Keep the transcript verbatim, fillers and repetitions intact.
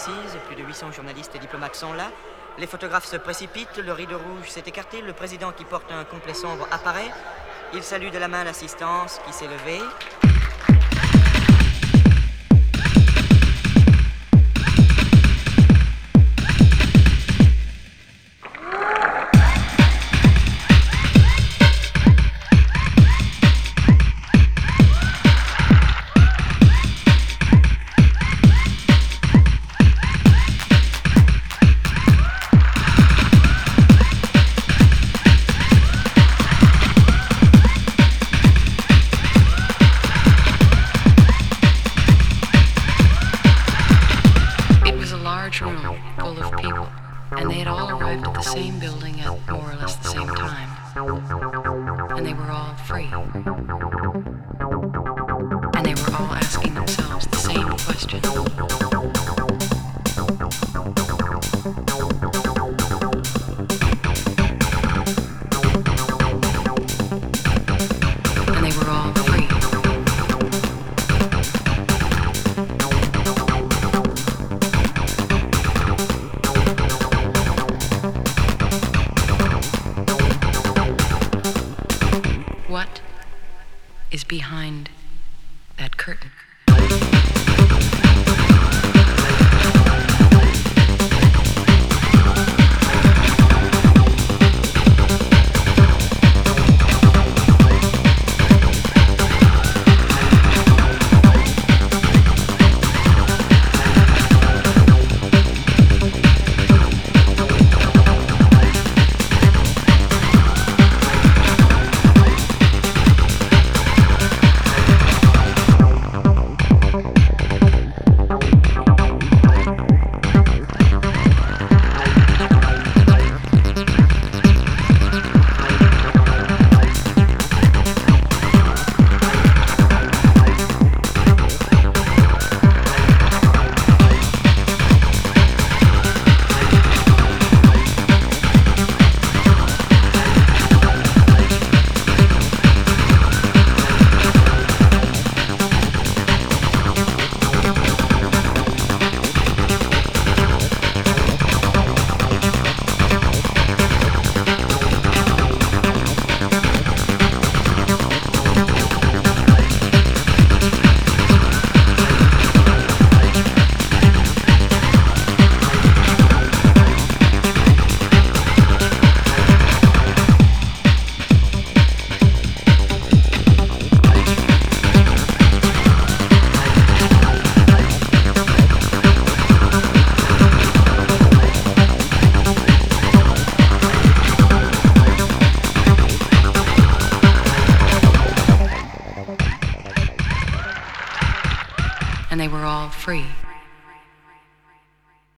assise, plus de huit cents journalistes et diplomates sont là. Les photographes se précipitent, le rideau rouge s'est écarté, le président qui porte un complet sombre apparaît. Il salue de la main l'assistance qui s'est levée. Room full of people, and they had all arrived at the same building at more or less the same time, and they were all free, and they were all asking themselves the same question. And they were all free. What is behind that curtain? And they were all free.